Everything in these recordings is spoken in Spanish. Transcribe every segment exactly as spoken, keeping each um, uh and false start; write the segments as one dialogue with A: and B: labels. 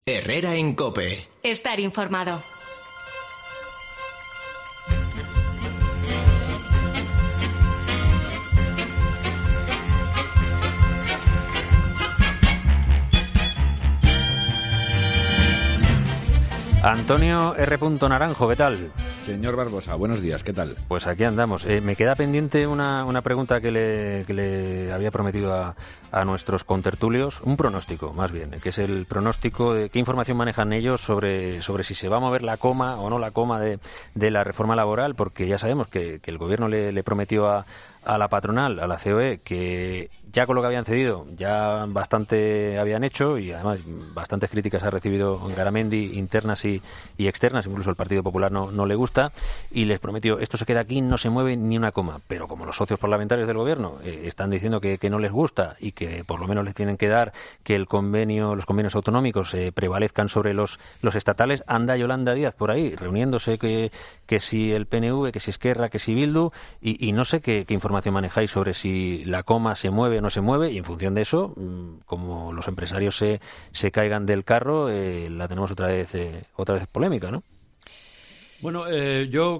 A: Herrera en COPE.
B: Estar informado.
C: Antonio R. Naranjo, ¿qué tal?
D: Señor Barbosa, buenos días, ¿qué tal?
C: Pues aquí andamos. Eh, me queda pendiente una, una pregunta que le, que le había prometido a, a nuestros contertulios, un pronóstico, más bien, que es el pronóstico de qué información manejan ellos sobre, sobre si se va a mover la coma o no la coma de, de la reforma laboral, porque ya sabemos que, que el gobierno le, le prometió a, a la patronal, a la C O E, que ya con lo que habían cedido, ya bastante habían hecho y además bastantes críticas ha recibido Garamendi, internas y, y externas, incluso el Partido Popular no, no le gusta, y les prometió, esto se queda aquí, no se mueve ni una coma, pero como los socios parlamentarios del gobierno eh, están diciendo que, que no les gusta y que por lo menos les tienen que dar que el convenio, los convenios autonómicos eh, prevalezcan sobre los, los estatales, anda Yolanda Díaz por ahí, reuniéndose que, que si el P N V, que si Esquerra, que si Bildu, y, y no sé qué, qué información manejáis sobre si la coma se mueve o no se mueve, y en función de eso, como los empresarios se, se caigan del carro, eh, la tenemos otra vez eh, otra vez polémica, ¿no?
E: Bueno, eh, yo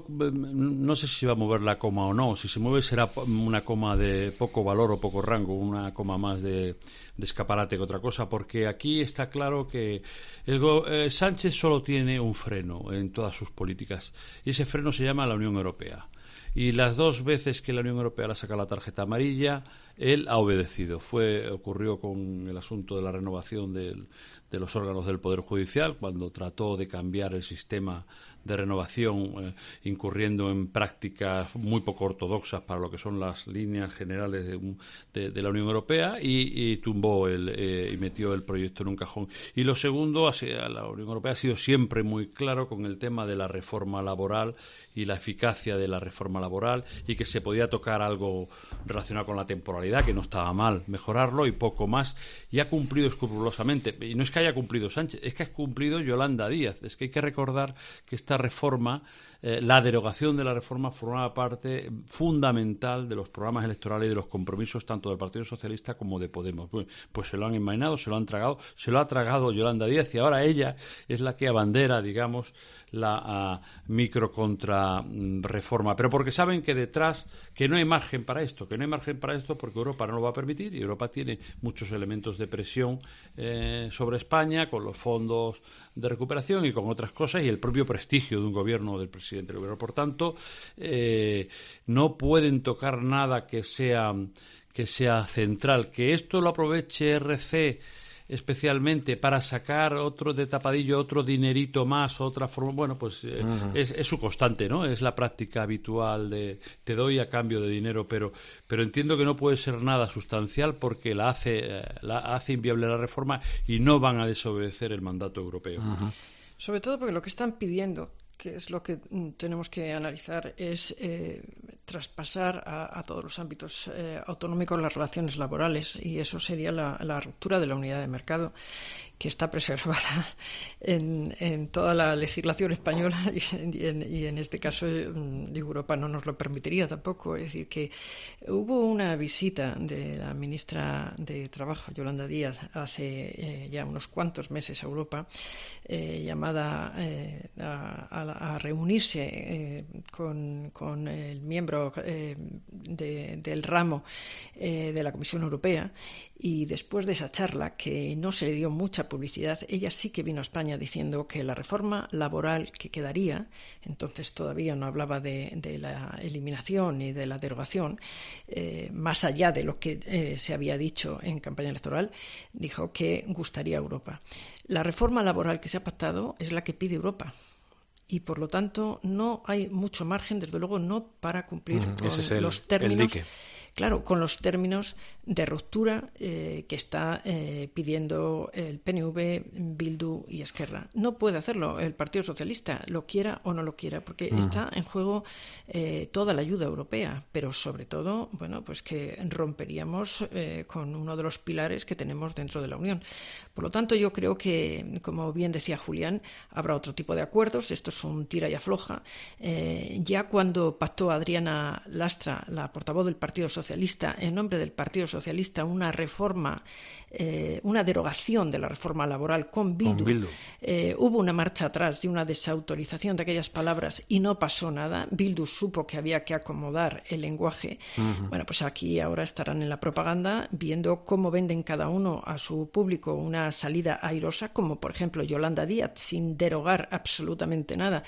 E: no sé si va a mover la coma o no. Si se mueve será una coma de poco valor o poco rango, una coma más de, de escaparate que otra cosa, porque aquí está claro que el, eh, Sánchez solo tiene un freno en todas sus políticas, y ese freno se llama la Unión Europea. Y las dos veces que la Unión Europea le saca la tarjeta amarilla, él ha obedecido. Fue ocurrió con el asunto de la renovación del, de los órganos del Poder Judicial, cuando trató de cambiar el sistema de renovación, eh, incurriendo en prácticas muy poco ortodoxas para lo que son las líneas generales de, de, de la Unión Europea, y, y tumbó el, eh, y metió el proyecto en un cajón. Y lo segundo, la Unión Europea ha sido siempre muy claro con el tema de la reforma laboral y la eficacia de la reforma laboral, y que se podía tocar algo relacionado con la temporalidad, que no estaba mal mejorarlo, y poco más, y ha cumplido escrupulosamente. Y no es que haya cumplido Sánchez, es que ha cumplido Yolanda Díaz. Es que hay que recordar que esta reforma, eh, la derogación de la reforma, formaba parte fundamental de los programas electorales y de los compromisos tanto del Partido Socialista como de Podemos. Pues, pues se lo han envainado, se lo han tragado, se lo ha tragado Yolanda Díaz, y ahora ella es la que abandera, digamos, la uh, micro contra mm, reforma, pero porque saben que detrás, que no hay margen para esto, que no hay margen para esto porque Europa no lo va a permitir, y Europa tiene muchos elementos de presión eh, sobre España, con los fondos de recuperación y con otras cosas, y el propio prestigio de un gobierno, del presidente del gobierno. Por tanto, eh, no pueden tocar nada que sea, que sea central. Que esto lo aproveche R C especialmente para sacar otro de tapadillo, otro dinerito más, otra forma, bueno, pues eh, uh-huh. es, es su constante, ¿no? Es la práctica habitual de te doy a cambio de dinero, pero pero entiendo que no puede ser nada sustancial, porque la hace eh, la hace inviable la reforma, y no van a desobedecer el mandato europeo.
C: Uh-huh.
F: Sobre todo porque lo que están pidiendo, que es lo que tenemos que analizar, es eh, traspasar a, a todos los ámbitos eh, autonómicos las relaciones laborales, y eso sería la, la ruptura de la unidad de mercado, que está preservada en, en toda la legislación española, y en, y en este caso Europa no nos lo permitiría tampoco. Es decir, que hubo una visita de la ministra de Trabajo, Yolanda Díaz, hace eh, ya unos cuantos meses a Europa, eh, llamada eh, a, a, a reunirse eh, con, con el miembro eh, de, del ramo eh, de la Comisión Europea, y después de esa charla, que no se le dio mucha publicidad, ella sí que vino a España diciendo que la reforma laboral que quedaría, entonces todavía no hablaba de, de la eliminación ni de la derogación, eh, más allá de lo que eh, se había dicho en campaña electoral, dijo que gustaría a Europa. La reforma laboral que se ha pactado es la que pide Europa, y por lo tanto no hay mucho margen, desde luego no para cumplir mm, con el, los términos. Claro, con los términos de ruptura eh, que está eh, pidiendo el P N V, Bildu y Esquerra. No puede hacerlo el Partido Socialista, lo quiera o no lo quiera, porque uh-huh. está en juego eh, toda la ayuda europea, pero sobre todo, bueno, pues que romperíamos eh, con uno de los pilares que tenemos dentro de la Unión. Por lo tanto, yo creo que, como bien decía Julián, habrá otro tipo de acuerdos. Esto es un tira y afloja. Eh, ya cuando pactó Adriana Lastra, la portavoz del Partido Socialista, en nombre del Partido Socialista, Socialista una reforma, eh, una derogación de la reforma laboral con Bildu.
C: Con Bildu.
F: Eh, hubo una marcha atrás y una desautorización de aquellas palabras y no pasó nada. Bildu supo que había que acomodar el lenguaje. Uh-huh. Bueno, pues aquí ahora estarán en la propaganda viendo cómo venden cada uno a su público una salida airosa, como por ejemplo Yolanda Díaz, sin derogar absolutamente nada.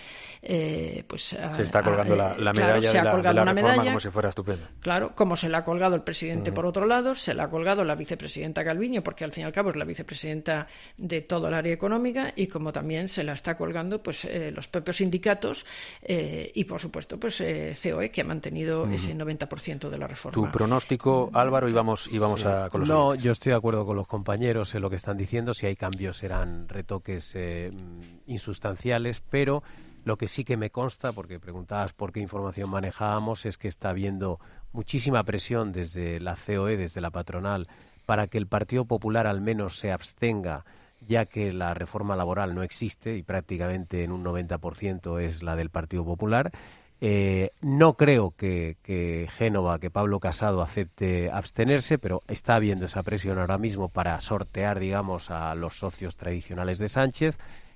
F: Eh, pues
C: se está colgando
F: a,
C: la, la
F: claro,
C: medalla
F: se
C: de la,
F: ha colgado
C: de la
F: una
C: reforma
F: medalla,
C: como si fuera estupenda.
F: Claro, como se la ha colgado el presidente uh-huh. por otro lado, se la ha colgado la vicepresidenta Calviño, porque al fin y al cabo es la vicepresidenta de todo el área económica, y como también se la está colgando pues eh, los propios sindicatos eh, y por supuesto pues eh, C O E, que ha mantenido uh-huh. ese noventa por ciento de la reforma.
C: Tu pronóstico, Álvaro, y vamos, y vamos sí. a con los
A: No,
C: amigos.
A: Yo estoy de acuerdo con los compañeros en lo que están diciendo. Si hay cambios serán retoques eh, insustanciales, pero lo que sí que me consta, porque preguntabas por qué información manejábamos, es que está habiendo muchísima presión desde la C O E, desde la patronal, para que el Partido Popular al menos se abstenga, ya que la reforma laboral no existe y prácticamente en un noventa por ciento es la del Partido Popular. Eh, no creo que, que Génova, que Pablo Casado acepte abstenerse, pero está habiendo esa presión ahora mismo para sortear, digamos, a los socios tradicionales de Sánchez,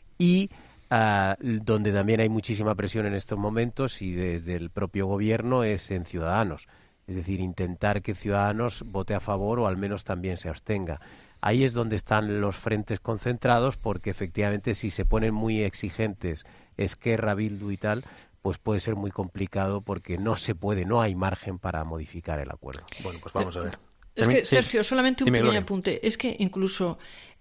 A: y uh, donde también hay muchísima presión en estos momentos y desde el propio gobierno es en Ciudadanos. Es decir, intentar que Ciudadanos vote a favor o al menos también se abstenga. Ahí es donde están los frentes concentrados, porque efectivamente si se ponen muy exigentes Esquerra, Bildu y tal, pues puede ser muy complicado porque no se puede, no hay margen para modificar el acuerdo.
C: Bueno, pues vamos a ver.
F: Es que, Sergio, solamente un
C: Dime,
F: pequeño
C: Gloria.
F: apunte. Es que incluso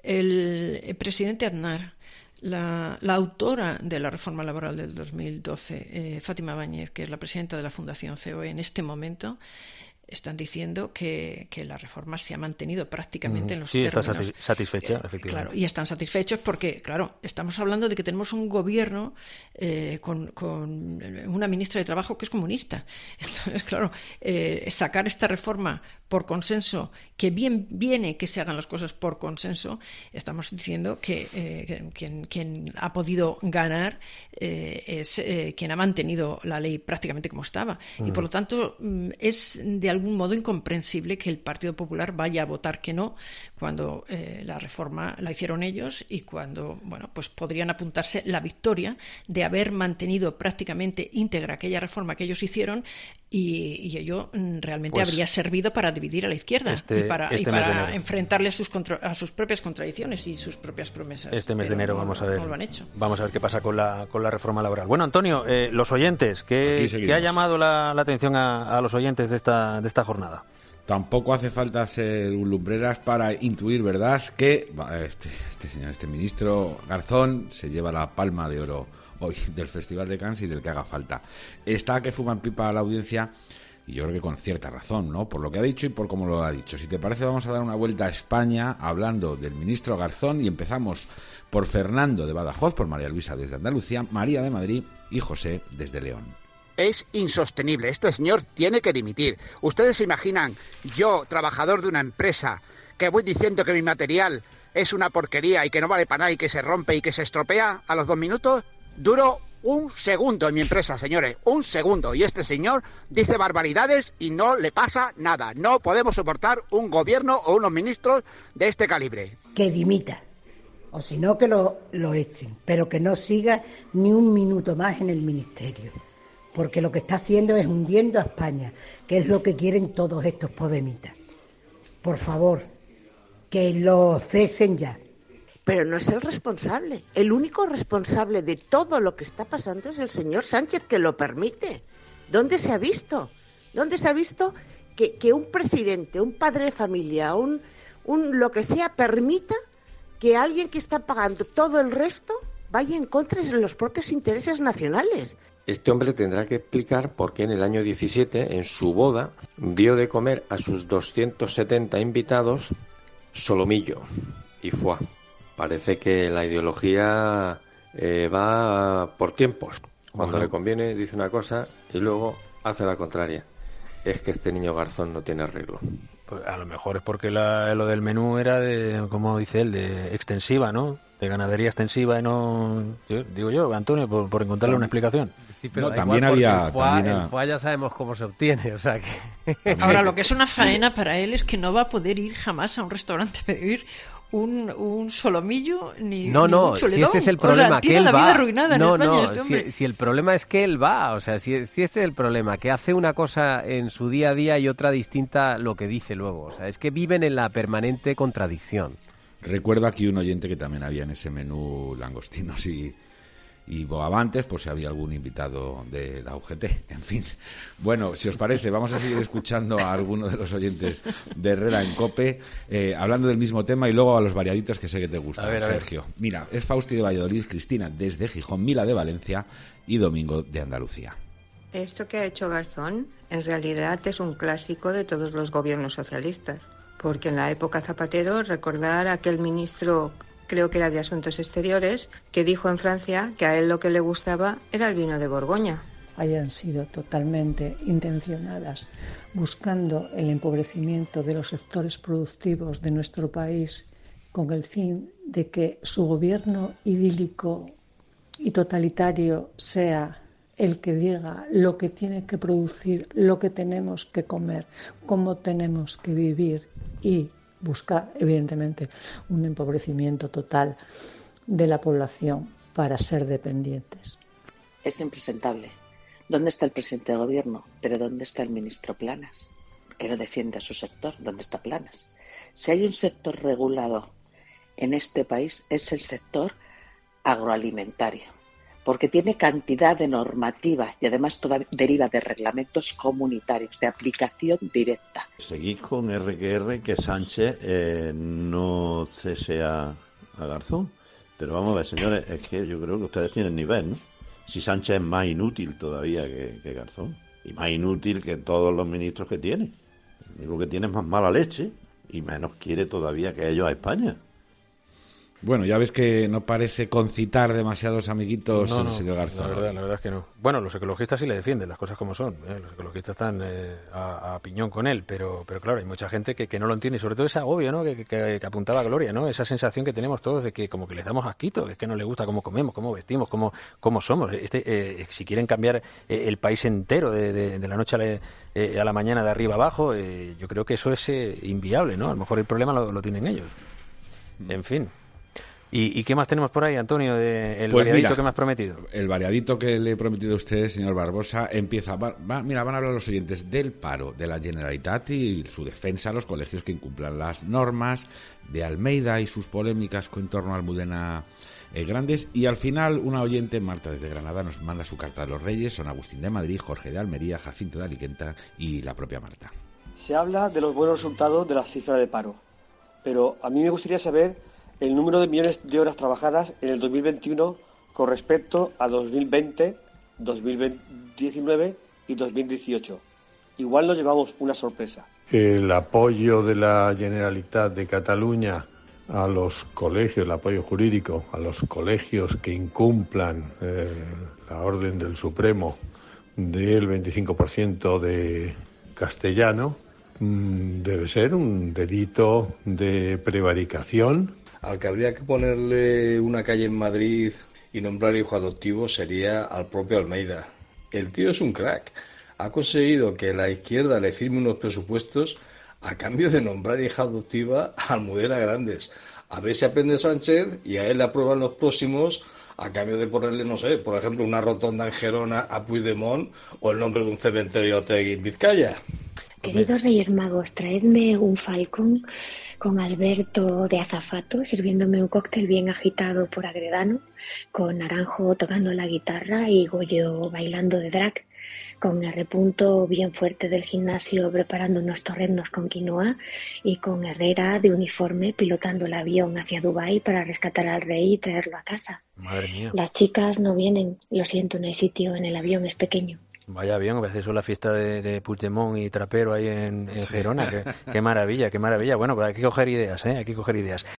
F: el, el presidente Aznar, la, la autora de la reforma laboral del dos mil doce, eh, Fátima Báñez, que es la presidenta de la Fundación C O E en este momento, están diciendo que, que la reforma se ha mantenido prácticamente mm, en los
C: sí,
F: términos.
C: Sí, está satisfecha,
F: eh,
C: efectivamente.
F: Claro, y están satisfechos porque, claro, estamos hablando de que tenemos un gobierno eh, con, con una ministra de Trabajo que es comunista. Entonces, claro, eh, sacar esta reforma por consenso, que bien viene que se hagan las cosas por consenso, estamos diciendo que, eh, que quien, quien ha podido ganar eh, es eh, quien ha mantenido la ley prácticamente como estaba. Mm. Y por lo tanto, es de algún modo incomprensible que el Partido Popular vaya a votar que no cuando eh, la reforma la hicieron ellos y cuando, bueno, pues podrían apuntarse la victoria de haber mantenido prácticamente íntegra aquella reforma que ellos hicieron, y, y ello realmente pues, habría servido para dividir a la izquierda
C: este,
F: y para,
C: este
F: y para enfrentarle a sus, contra, a sus propias contradicciones y sus propias promesas.
C: Este mes de enero
F: no,
C: vamos a ver
F: no lo han hecho.
C: Vamos a ver qué pasa con la, con la reforma laboral. Bueno, Antonio, eh, los oyentes, ¿qué, ¿qué ha llamado la, la atención a, a los oyentes de esta, de esta jornada?
D: Tampoco hace falta ser un lumbreras para intuir, ¿verdad?, que este, este señor, este ministro Garzón se lleva la palma de oro hoy del Festival de Cannes y del que haga falta. Está que fuma en pipa a la audiencia, y yo creo que con cierta razón, ¿no?, por lo que ha dicho y por cómo lo ha dicho. Si te parece, vamos a dar una vuelta a España hablando del ministro Garzón, y empezamos por Fernando de Badajoz, por María Luisa desde Andalucía, María de Madrid y José desde León.
B: Es insostenible. Este señor tiene que dimitir. ¿Ustedes se imaginan, yo, trabajador de una empresa, que voy diciendo que mi material es una porquería y que no vale para nada y que se rompe y que se estropea a los dos minutos? Duro un segundo en mi empresa, señores, un segundo. Y este señor dice barbaridades y no le pasa nada. No podemos soportar un gobierno o unos ministros de este calibre.
G: Que dimita, o si no que lo, lo echen, pero que no siga ni un minuto más en el ministerio. Porque lo que está haciendo es hundiendo a España, que es lo que quieren todos estos podemitas. Por favor, que lo cesen ya.
H: Pero no es el responsable. El único responsable de todo lo que está pasando es el señor Sánchez, que lo permite. ¿Dónde se ha visto? ¿Dónde se ha visto que, que un presidente, un padre de familia, un, un lo que sea, permita que alguien que está pagando todo el resto vaya en contra de los propios intereses nacionales?
I: Este hombre tendrá que explicar por qué en el año diecisiete, en su boda, dio de comer a sus doscientos setenta invitados solomillo y foie. Parece que la ideología eh, va por tiempos. Cuando bueno. le conviene dice una cosa y luego hace la contraria. Es que este niño Garzón no tiene arreglo.
C: Pues a lo mejor es porque la, lo del menú era de, como dice él, de extensiva, ¿no? de ganadería extensiva y no... Yo, digo yo, Antonio, por, por encontrarle una explicación.
A: Sí, pero
D: no,
A: da
D: también
A: igual,
D: había...
A: El foie,
D: también
A: el foie ya sabemos cómo se obtiene, o sea que...
F: Ahora, lo que es una faena para él es que no va a poder ir jamás a un restaurante a pedir un, un solomillo ni,
A: no,
F: ni
A: no,
F: un chuletón.
A: si ese es el problema,
F: o sea,
A: que
F: tiene
A: él
F: la
A: va.
F: vida arruinada
A: no,
F: en España
A: no,
F: este hombre.
A: si, si el problema es que él va, o sea, si, si este es el problema, que hace una cosa en su día a día y otra distinta lo que dice luego, o sea, es que viven en la permanente contradicción.
D: Recuerdo aquí un oyente que también había en ese menú langostinos y, y bogavantes, por si había algún invitado de la U G T. En fin, bueno, si os parece, vamos a seguir escuchando a alguno de los oyentes de Herrera en COPE, eh, hablando del mismo tema y luego a los variaditos que sé que te gustan, a ver, a Sergio. Ver. Mira, es Fausti de Valladolid, Cristina desde Gijón, Mila de Valencia y Domingo de Andalucía.
J: Esto que ha hecho Garzón en realidad es un clásico de todos los gobiernos socialistas. Porque en la época Zapatero, recordar a aquel ministro, creo que era de Asuntos Exteriores, que dijo en Francia que a él lo que le gustaba era el vino de Borgoña.
K: Hayan sido totalmente intencionadas, buscando el empobrecimiento de los sectores productivos de nuestro país con el fin de que su gobierno idílico y totalitario sea el que diga lo que tiene que producir, lo que tenemos que comer, cómo tenemos que vivir y buscar, evidentemente, un empobrecimiento total de la población para ser dependientes.
H: Es impresentable. ¿Dónde está el presidente de gobierno? ¿Pero dónde está el ministro Planas? Que no defiende a su sector. ¿Dónde está Planas? Si hay un sector regulado en este país, es el sector agroalimentario, porque tiene cantidad de normativa y además toda deriva de reglamentos comunitarios de aplicación directa.
L: Seguís con R que R que Sánchez eh, no cese a, a Garzón, pero vamos a ver, señores, es que yo creo que ustedes tienen nivel, ¿no? Si Sánchez es más inútil todavía que, que Garzón, y más inútil que todos los ministros que tiene. Lo único que tiene es más mala leche y menos quiere todavía que ellos a España.
D: Bueno, ya ves que no parece concitar demasiados amiguitos
C: no,
D: el
C: no,
D: señor Garzón.
C: La verdad, la verdad es que no. Bueno, los ecologistas sí le defienden, las cosas como son. ¿eh? Los ecologistas están eh, a, a piñón con él, pero pero claro, hay mucha gente que, que no lo entiende, y sobre todo ese agobio, ¿no? Que, que, que apuntaba Gloria, ¿no? Esa sensación que tenemos todos de que como que les damos asquito, es que no les gusta cómo comemos, cómo vestimos, cómo, cómo somos. Este, eh, si quieren cambiar eh, el país entero de, de, de la noche a la, eh, a la mañana, de arriba abajo, eh, yo creo que eso es eh, inviable, ¿no? A lo mejor el problema lo, lo tienen ellos. En fin. ¿Y, ¿Y qué más tenemos por ahí, Antonio, de el pues variadito mira, que me has prometido?
D: El variadito que le he prometido a usted, señor Barbosa, empieza... Va, va, mira, van a hablar los oyentes del paro de la Generalitat y su defensa a los colegios que incumplan las normas, de Almeida y sus polémicas con torno a Almudena eh, Grandes, y al final una oyente, Marta desde Granada, nos manda su carta de los Reyes, son Agustín de Madrid, Jorge de Almería, Jacinto de Aliquenta y la propia Marta.
M: Se habla de los buenos resultados de las cifras de paro, pero a mí me gustaría saber el número de millones de horas trabajadas en el dos mil veintiuno con respecto a dos mil veinte, dos mil diecinueve y dos mil dieciocho. Igual nos llevamos una sorpresa.
N: El apoyo de la Generalitat de Cataluña a los colegios, el apoyo jurídico a los colegios que incumplan eh, la orden del Supremo del veinticinco por ciento de castellano, mmm, debe ser un delito de prevaricación.
O: Al que habría que ponerle una calle en Madrid y nombrar hijo adoptivo sería al propio Almeida. El tío es un crack. Ha conseguido que la izquierda le firme unos presupuestos a cambio de nombrar hija adoptiva a Almudena Grandes. A ver si aprende Sánchez y a él le aprueban los próximos a cambio de ponerle, no sé, por ejemplo, una rotonda en Gerona a Puigdemont o el nombre de un cementerio Otegi en Vizcaya.
P: Queridos Reyes Magos, traedme un falcón con Alberto de azafato, sirviéndome un cóctel bien agitado por Agredano, con Naranjo tocando la guitarra y Goyo bailando de drag, con R. Punto bien fuerte del gimnasio preparando unos torrendos con quinoa y con Herrera de uniforme pilotando el avión hacia Dubái para rescatar al rey y traerlo a casa.
C: Madre mía.
P: Las chicas no vienen, lo siento, no hay sitio, en el avión es pequeño.
C: Vaya bien, a veces es la fiesta de, de Puigdemont y Trapero ahí en, en Gerona. Qué, qué maravilla, qué maravilla. Bueno, pues hay que coger ideas, ¿eh? Hay que coger ideas.